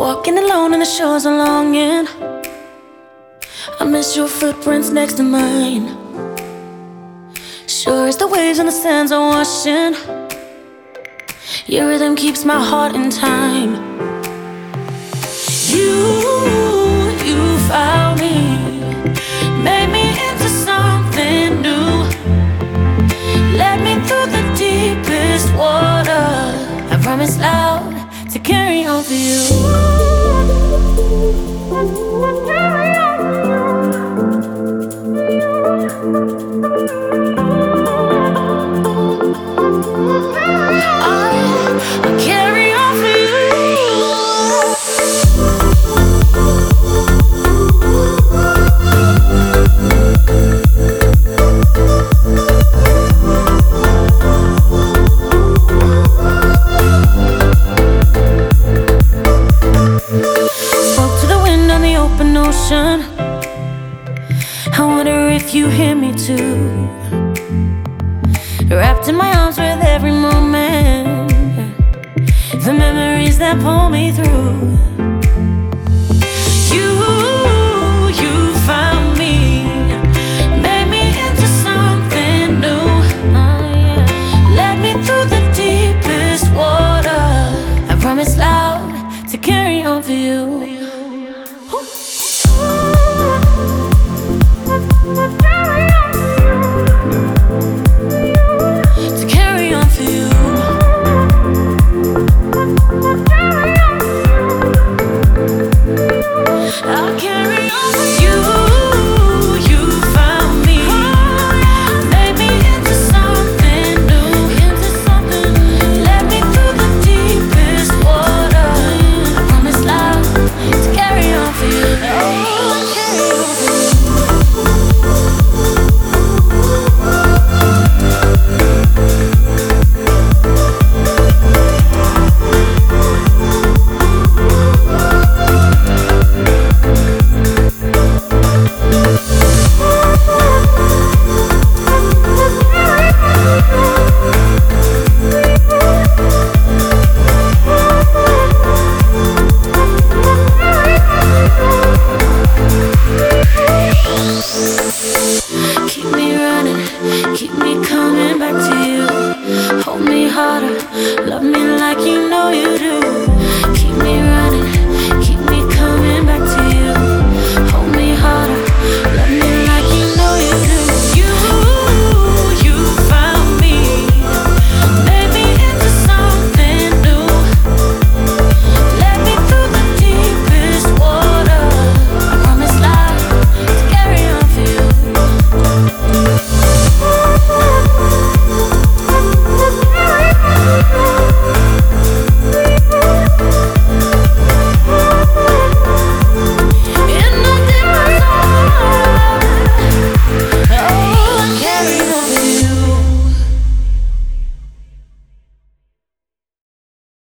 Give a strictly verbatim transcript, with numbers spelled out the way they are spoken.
Walking alone on the shores of longing, I miss your footprints next to mine. Sure as the waves and the sands are washing, your rhythm keeps my heart in time. You, you found me, made me into something new, led me through the deepest water. I promise loud to carry on for you. I wonder if you hear me too, wrapped in my arms with every moment, the memories that pull me through. You, you found me, made me into something new, oh, yeah. Led me through the deepest water. I promise loud to carry on for you. To carry on for you. I'll carry on for you. You found me, made me into something new, into something. Led me through the deepest water. I promise loud to carry on for you. Oh, carry on for you. Keep me running, keep me coming back to you. Hold me harder, love me like you know you do. Keep me running.